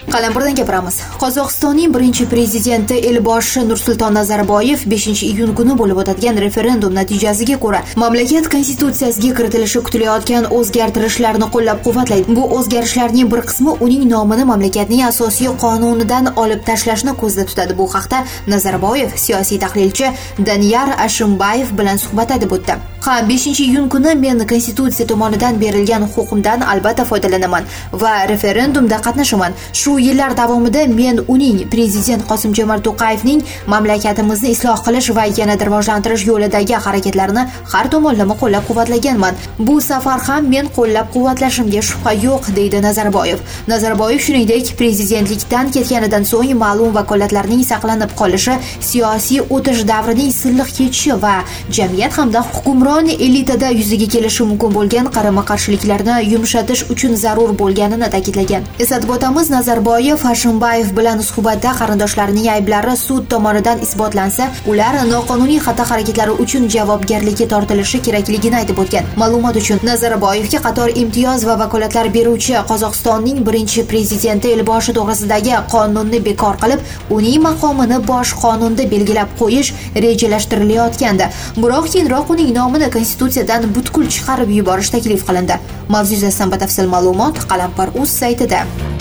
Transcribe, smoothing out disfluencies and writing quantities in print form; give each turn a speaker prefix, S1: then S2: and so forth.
S1: Qalamqordan gapiramiz. Qozog'istonning birinchi prezidenti Elboshi Nursulton Nazarboyev 5-iyun kuni bo'lib o'tadigan referendum natijasiga ko'ra mamlakat konstitutsiyasiga kiritilishi kutilayotgan o'zgartirishlarni qo'llab-quvvatlaydi. Bu o'zgarishlarning bir qismi uning nomini mamlakatning asosiy qonunidan olib tashlashni ko'zda tutadi. Bu haqda Nazarboyev siyosiy tahlilchi Daniyar Ashimbayev bilan suhbatda deb o'tdi. 5-iyun kuni men konstitutsiya tomonidan berilgan huquqimdan albatta foydalanaman va referendumda qatnashaman. Shu yillar davomida men uning prezident Qosim-Jomart To'qayevning mamlakatimizni isloh qilish va yanada rivojlantirish yo'lidagi harakatlarini har tomonlama qo'llab-quvvatlaganman. Bu safar ham men qo'llab-quvvatlashimga shubha yo'q, deydi Nazarboyev. Nazarboyev shuningdek, prezidentlikdan ketganidan so'ng ma'lum vakolatlarning saqlanib qolishi, siyosiy o'tish davrining silliq kechishi va jamiyat hamda hukmron elitada yuzaga kelishi mumkin bo'lgan qarama-qarshiliklarni yumshatish uchun zarur bo'lganini ta'kidlagan. Eslatib o'tamiz, Nazarboyev Ashimbayev bilan suhbatda qarindoshlarining ayblari sud tomonidan isbotlansa, ular noqonuniy xatti-harakatlari uchun javobgarlikka tortilishi kerakligini aytib o'tgan. Ma'lumot uchun, Nazarboyevga qator imtiyoz va vakolatlar beruvchi Qozog'istonning birinchi prezidenti Elboshi to'g'risidagi qonunni bekor qilib, uning maqomini bosh qonunda belgilab qo'yish rejalashtirilayotgandi. Biroq keyinroq uning nomini konstitutsiyadan butkul chiqarib yuborish taklif qilindi. Mavzu yuzasidan batafsil ma'lumot Qalamqor.uz saytida.